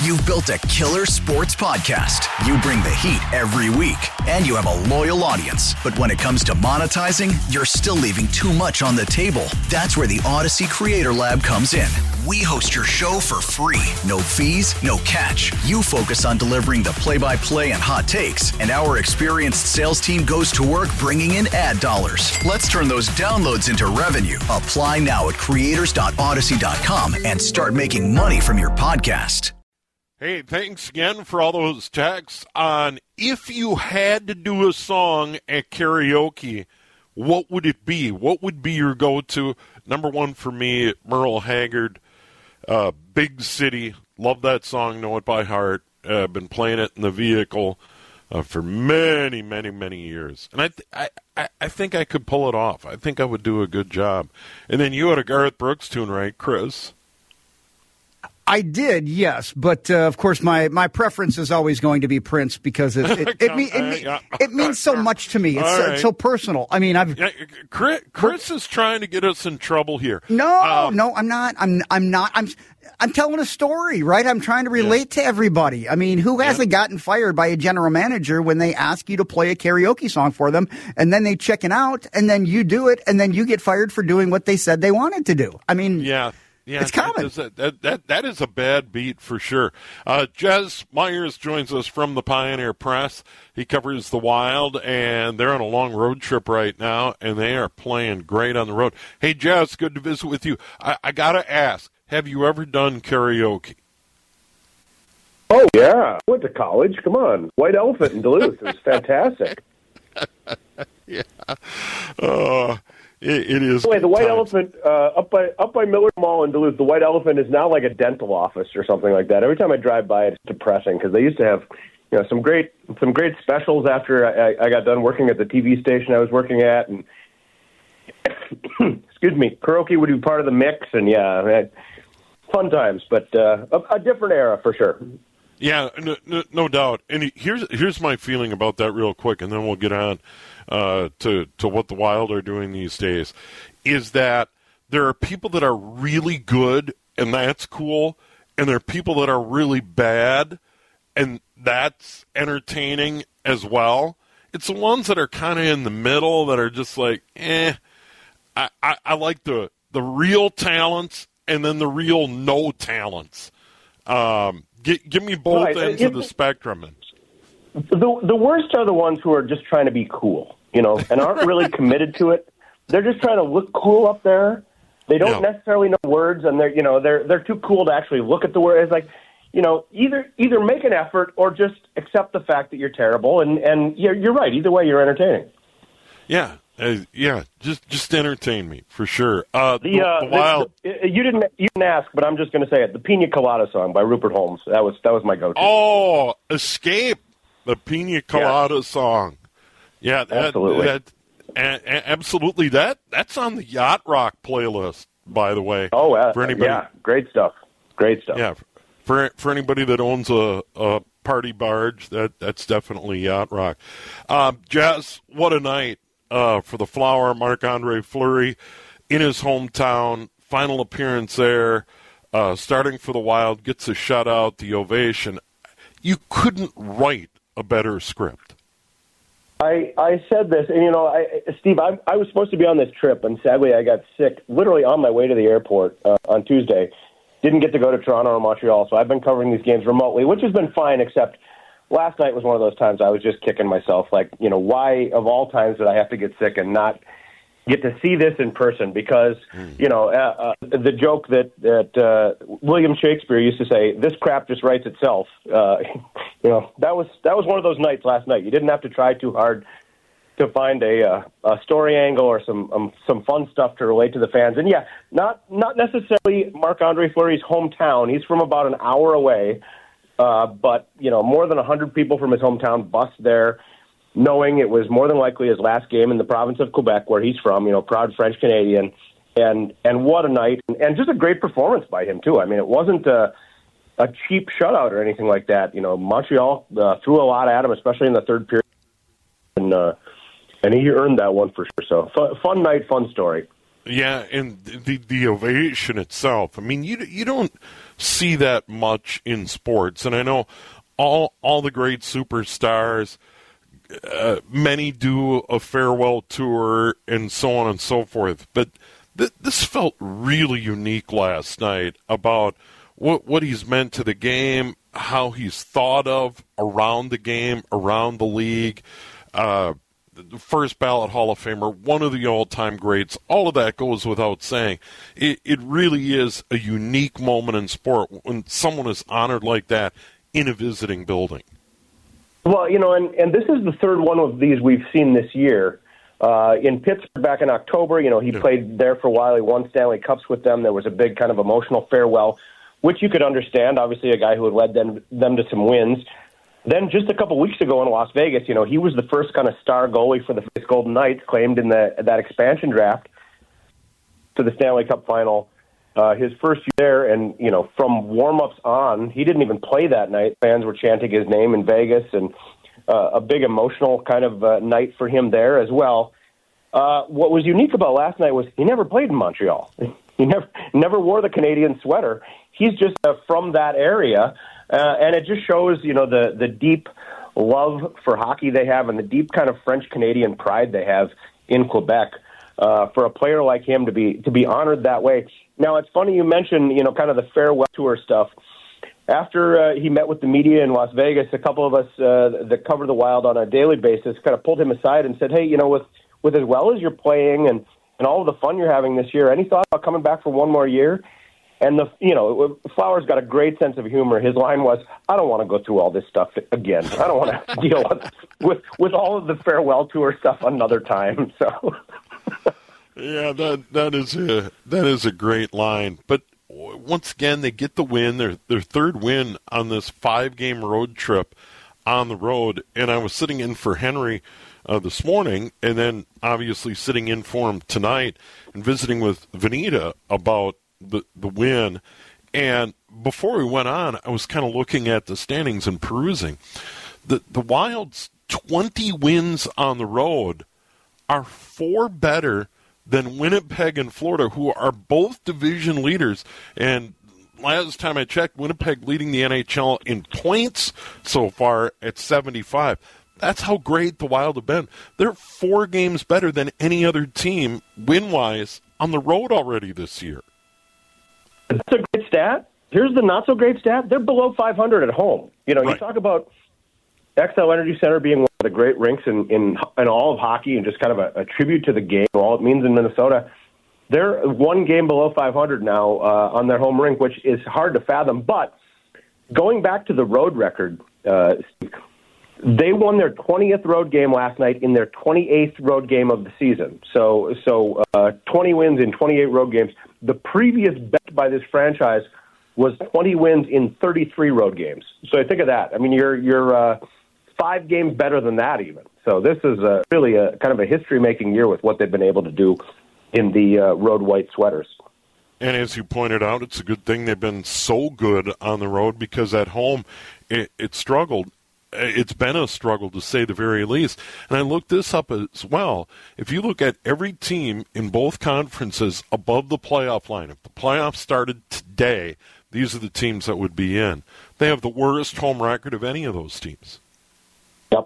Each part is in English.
You've built a killer sports podcast. You bring the heat every week, and you have a loyal audience. But when it comes to monetizing, you're still leaving too much on the table. That's where the Odyssey Creator Lab comes in. We host your show for free. No fees, no catch. You focus on delivering the play-by-play and hot takes, and our experienced sales team goes to work bringing in ad dollars. Let's turn those downloads into revenue. Apply now at creators.odyssey.com and start making money from your podcast. Hey, thanks again for all those texts on if you had to do a song at karaoke, what would it be? What would be your go-to? Number one for me, Merle Haggard, Big City. Love that song, know it by heart. Been playing it in the vehicle for many, many, many years. And I think I could pull it off. I think I would do a good job. And then you had a Garth Brooks tune, right, Chris? I did, yes, but of course my preference is always going to be Prince because it means so much to me. It's so personal. I mean, Chris is trying to get us in trouble here. No, I'm not. I'm not. I'm telling a story, right? I'm trying to relate to everybody. I mean, who hasn't gotten fired by a general manager when they ask you to play a karaoke song for them, and then they chicken out, and then you do it, and then you get fired for doing what they said they wanted to do? I mean, yeah, it's common. That is a bad beat for sure. Jez Myers joins us from the Pioneer Press. He covers the Wild, and they're on a long road trip right now, and they are playing great on the road. Hey, Jez, good to visit with you. I got to ask, have you ever done karaoke? Oh, yeah. I went to college. Come on. White Elephant in Duluth. It was fantastic. Yeah. It is. By the way, the White Elephant up by Miller Mall in Duluth, the White Elephant is now like a dental office or something like that. Every time I drive by, it's depressing because they used to have some great specials after I got done working at the TV station I was working at, and excuse me, karaoke would be part of the mix, and fun times, but a different era for sure. Yeah, no doubt. And here's my feeling about that real quick, and then we'll get on to what the Wild are doing these days, is that there are people that are really good, and that's cool, and there are people that are really bad, and that's entertaining as well. It's the ones that are kind of in the middle that are just like, I like the real talents and then the real no talents. Give me both ends of the spectrum. The worst are the ones who are just trying to be cool, and aren't really committed to it. They're just trying to look cool up there. They don't necessarily know words, and they're too cool to actually look at the words. It's like, either make an effort or just accept the fact that you're terrible. And you're right. Either way, you're entertaining. Yeah. Just entertain me for sure. The Wild. You didn't ask, but I'm just going to say it. The Pina Colada song by Rupert Holmes. That was my go-to. Oh, Escape, the Pina Colada song. Yeah, absolutely. Absolutely. That's on the Yacht Rock playlist, by the way. Oh, for anybody, great stuff. Great stuff. Yeah, for anybody that owns a party barge, that's definitely Yacht Rock. Jazz, what a night. For the Flower, Marc-Andre Fleury in his hometown, final appearance there, starting for the Wild, gets a shutout, the ovation. You couldn't write a better script. I said this, and Steve, I was supposed to be on this trip, and sadly I got sick literally on my way to the airport on Tuesday. Didn't get to go to Toronto or Montreal, so I've been covering these games remotely, which has been fine, except last night was one of those times I was just kicking myself, like, why of all times did I have to get sick and not get to see this in person? Because, the joke that William Shakespeare used to say, this crap just writes itself. That was one of those nights last night. You didn't have to try too hard to find a story angle or some fun stuff to relate to the fans. And not necessarily Marc-Andre Fleury's hometown. He's from about an hour away. But, more than 100 people from his hometown bussed there, knowing it was more than likely his last game in the province of Quebec, where he's from, proud French Canadian. And what a night. And just a great performance by him, too. I mean, it wasn't a cheap shutout or anything like that. Montreal threw a lot at him, especially in the third period. And he earned that one for sure. So fun night, fun story. Yeah, and the ovation itself. I mean, you don't see that much in sports, and I know all the great superstars, many do a farewell tour and so on and so forth. But this felt really unique last night about what he's meant to the game, how he's thought of around the game, around the league. The first ballot Hall of Famer, one of the all-time greats. All of that goes without saying. It really is a unique moment in sport when someone is honored like that in a visiting building. Well, and this is the third one of these we've seen this year. In Pittsburgh back in October, he played there for a while. He won Stanley Cups with them. There was a big kind of emotional farewell, which you could understand. Obviously, a guy who had led them to some wins. Then just a couple weeks ago in Las Vegas, he was the first kind of star goalie for the Vegas Golden Knights, claimed in that expansion draft to the Stanley Cup final. His first year there, and from warm-ups on, he didn't even play that night. Fans were chanting his name in Vegas, and a big emotional kind of night for him there as well. What was unique about last night was he never played in Montreal. He never wore the Canadian sweater. He's just from that area. And it just shows, the deep love for hockey they have and the deep kind of French-Canadian pride they have in Quebec for a player like him to be honored that way. Now, it's funny you mentioned, kind of the farewell tour stuff. After he met with the media in Las Vegas, a couple of us that cover the Wild on a daily basis kind of pulled him aside and said, hey, with as well as you're playing and all of the fun you're having this year, any thought about coming back for one more year? And Flowers got a great sense of humor. His line was, "I don't want to go through all this stuff again. I don't want to deal with all of the farewell tour stuff another time." So, yeah, that is a great line. But once again, they get the win, their third win on this 5-game road trip on the road. And I was sitting in for Henry this morning, and then obviously sitting in for him tonight and visiting with Vanita about the win. And before we went on, I was kind of looking at the standings and perusing. The Wild's 20 wins on the road are 4 better than Winnipeg and Florida, who are both division leaders. And last time I checked, Winnipeg leading the NHL in points so far at 75. That's how great the Wild have been. They're 4 games better than any other team, win-wise, on the road already this year. That's a great stat. Here's the not-so-great stat. They're below 500 at home. You talk about XL Energy Center being one of the great rinks in all of hockey and just kind of a tribute to the game, all it means in Minnesota. They're 1 game below 500 now on their home rink, which is hard to fathom. But going back to the road record, they won their 20th road game last night in their 28th road game of the season. So 20 wins in 28 road games. The previous bet by this franchise was 20 wins in 33 road games. So think of that. I mean, you're 5 games better than that even. So this is really a kind of a history-making year with what they've been able to do in the road white sweaters. And as you pointed out, it's a good thing they've been so good on the road, because at home it struggled. It's been a struggle, to say the very least. And I looked this up as well. If you look at every team in both conferences above the playoff line, if the playoffs started today, these are the teams that would be in. They have the worst home record of any of those teams. Yep.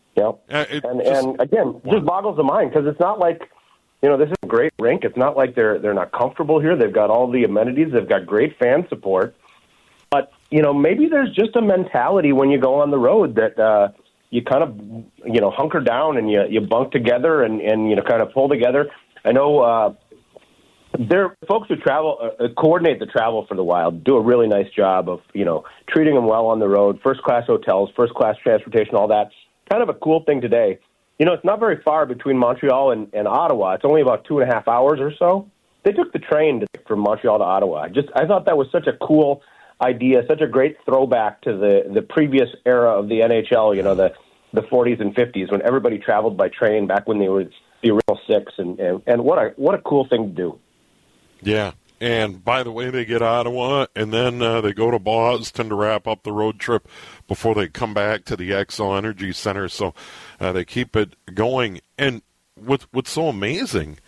And again, just boggles the mind, because it's not like, this is a great rink. It's not like they're not comfortable here. They've got all the amenities. They've got great fan support. But, maybe there's just a mentality when you go on the road that you kind of, hunker down and you bunk together and kind of pull together. I know there are folks who coordinate the travel for the Wild, do a really nice job of, treating them well on the road, first-class hotels, first-class transportation, all that. Kind of a cool thing today. It's not very far between Montreal and Ottawa. It's only about 2.5 hours or so. They took the train from Montreal to Ottawa. I thought that was such a cool idea, such a great throwback to the previous era of the NHL, the 40s and 50s, when everybody traveled by train back when they were the original 6, and what a cool thing to do. Yeah, and by the way, they get Ottawa, and then they go to Boston to wrap up the road trip before they come back to the XL Energy Center, so they keep it going. And what's so amazing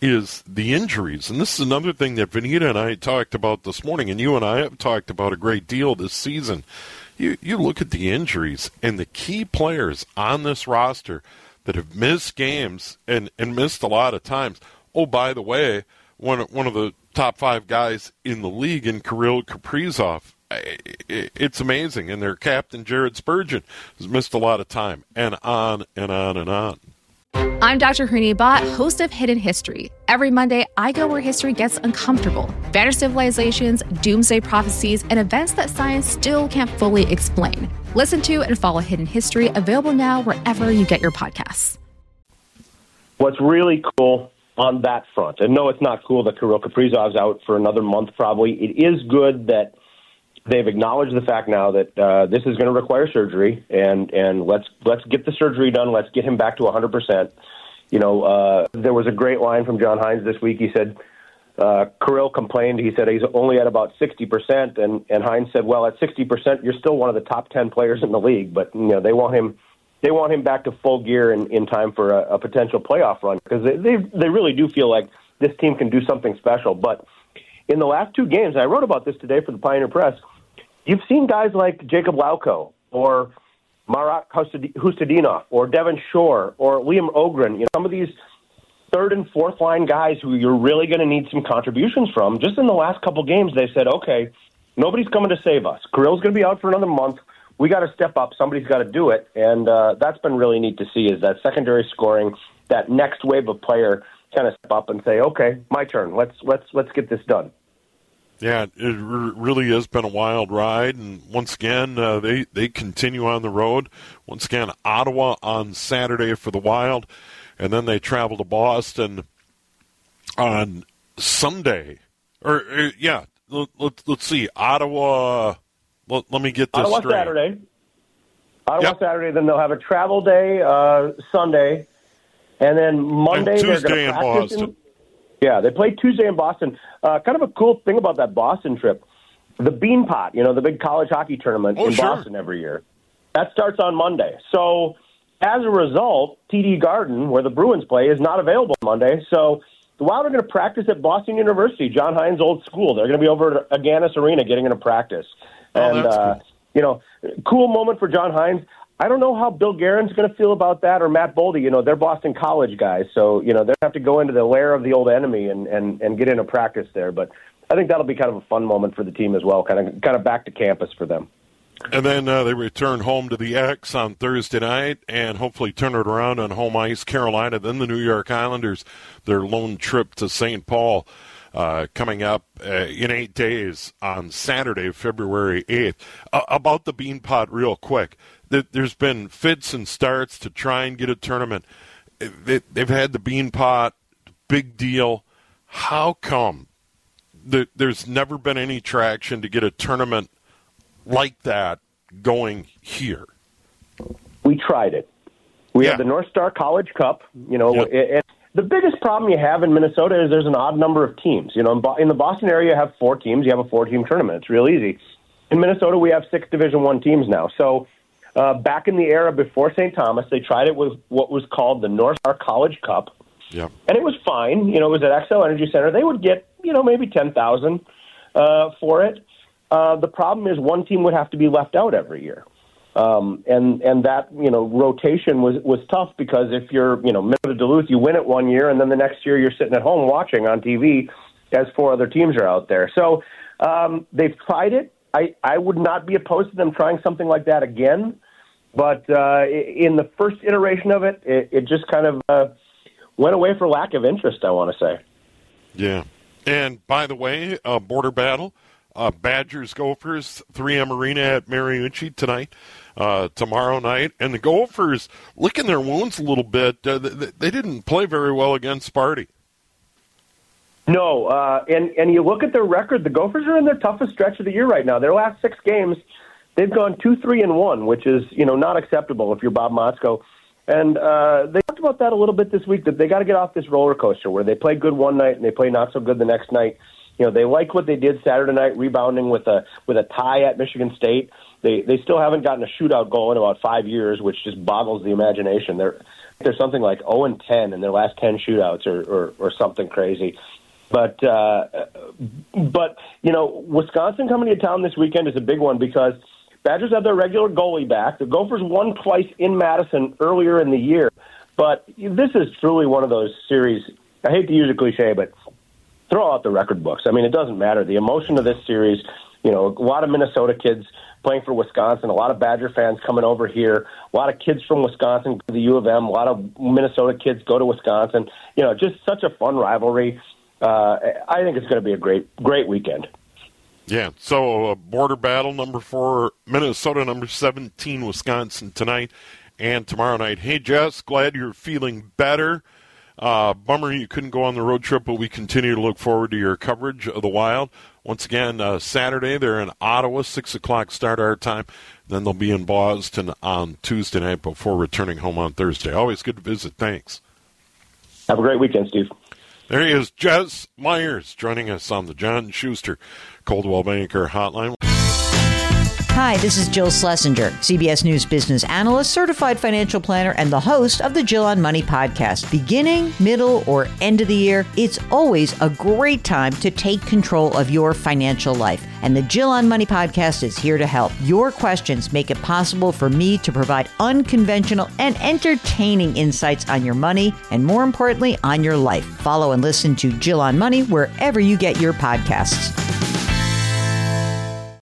is the injuries. And this is another thing that Vineeta and I talked about this morning, and you and I have talked about a great deal this season. You look at the injuries, and the key players on this roster that have missed games and missed a lot of times. Oh, by the way, one of the top 5 guys in the league in Kirill Kaprizov. It's amazing. And their captain, Jared Spurgeon, has missed a lot of time, and on and on and on. I'm Dr. Harini Bhatt, host of Hidden History. Every Monday, I go where history gets uncomfortable. Vanished civilizations, doomsday prophecies, and events that science still can't fully explain. Listen to and follow Hidden History, available now wherever you get your podcasts. What's really cool on that front, and no, it's not cool that Kirill Kaprizov's out for another month probably. It is good that they've acknowledged the fact now that this is going to require surgery, and let's get the surgery done. Let's get him back to 100%. There was a great line from John Hines this week. He said, Kirill complained. He said he's only at about 60%, and Hines said, well, at 60%, you're still one of the top 10 players in the league, but they want him back to full gear in time for a potential playoff run, because they really do feel like this team can do something special. But in the last 2 games, I wrote about this today for the Pioneer Press, you've seen guys like Jacob Lauko or Marat Hustadinov or Devin Shore or Liam Ogren, some of these third and fourth line guys who you're really going to need some contributions from. Just in the last couple games, they said, okay, nobody's coming to save us. Kirill's going to be out for another month. We got to step up. Somebody's got to do it. And that's been really neat to see, is that secondary scoring, that next wave of player kind of step up and say, okay, my turn. Let's get this done. Yeah, it really has been a wild ride, and once again, they continue on the road. Once again, Ottawa on Saturday for the Wild, and then they travel to Boston on Sunday. Let's see, Ottawa. Let me get this Ottawa straight. Saturday, then they'll have a travel day Sunday, and then Monday and Tuesday they're going to practice in Boston. Yeah, they play Tuesday in Boston. Kind of a cool thing about that Boston trip, the Beanpot, the big college hockey tournament in Boston every year, that starts on Monday. So as a result, TD Garden, where the Bruins play, is not available Monday. So the Wild are going to practice at Boston University, John Hines' old school. They're going to be over at Agganis Arena getting into practice. That's cool. Cool moment for John Hines. I don't know how Bill Guerin's going to feel about that, or Matt Boldy. They're Boston College guys, so they have to go into the lair of the old enemy and get into practice there. But I think that'll be kind of a fun moment for the team as well, kind of back to campus for them. And then they return home to the X on Thursday night and hopefully turn it around on home ice, Carolina. Then the New York Islanders, their lone trip to St. Paul, coming up in 8 days on Saturday, February 8th. About the Beanpot real quick. There's been fits and starts to try and get a tournament. They've had the Beanpot, big deal. How come there's never been any traction to get a tournament like that going here? We tried it. We had the North Star College Cup. The biggest problem you have in Minnesota is there's an odd number of teams. In the Boston area, you have 4 teams. You have a 4-team tournament. It's real easy. In Minnesota, we have 6 Division I teams now. So back in the era before St. Thomas, they tried it with what was called the North Star College Cup. Yeah. And it was fine. It was at Xcel Energy Center. They would get, maybe 10,000 for it. The problem is one team would have to be left out every year. And that, rotation was tough, because if you're, Minnesota Duluth, you win it one year, and then the next year you're sitting at home watching on TV as 4 other teams are out there. So they've tried it. I would not be opposed to them trying something like that again. But in the first iteration of it, it just kind of went away for lack of interest, I want to say. Yeah. And by the way, border battle, Badgers, Gophers, 3M Arena at Mariucci tonight, tomorrow night. And the Gophers, licking their wounds a little bit, they didn't play very well against Sparty. No, and you look at their record, the Gophers are in their toughest stretch of the year right now. Their last 6 games, they've gone 2-3-1, which is, not acceptable if you're Bob Motzko. And they talked about that a little bit this week, that they got to get off this roller coaster where they play good one night and they play not so good the next night. They like what they did Saturday night, rebounding with a tie at Michigan State. They still haven't gotten a shootout goal in about 5 years, which just boggles the imagination. There's something like 0-10 in their last 10 shootouts or something crazy. But Wisconsin coming to town this weekend is a big one because Badgers have their regular goalie back. The Gophers won twice in Madison earlier in the year. But this is truly one of those series. I hate to use a cliche, but throw out the record books. I mean, it doesn't matter. The emotion of this series, a lot of Minnesota kids playing for Wisconsin, a lot of Badger fans coming over here, a lot of kids from Wisconsin go to the U of M, a lot of Minnesota kids go to Wisconsin. Just such a fun rivalry. I think it's going to be a great weekend. Yeah, so border battle, number 4, Minnesota, number 17, Wisconsin tonight and tomorrow night. Hey, Jess, glad you're feeling better. Bummer you couldn't go on the road trip, but we continue to look forward to your coverage of the Wild. Once again, Saturday, they're in Ottawa, 6 o'clock start our time. Then they'll be in Boston on Tuesday night before returning home on Thursday. Always good to visit. Thanks. Have a great weekend, Steve. There he is, Jez Myers, joining us on the John Schuster Coldwell Banker Hotline. Hi, this is Jill Schlesinger, CBS News business analyst, certified financial planner, and the host of the Jill on Money podcast. Beginning, middle, or end of the year, it's always a great time to take control of your financial life. And the Jill on Money podcast is here to help. Your questions make it possible for me to provide unconventional and entertaining insights on your money and, more importantly, on your life. Follow and listen to Jill on Money wherever you get your podcasts.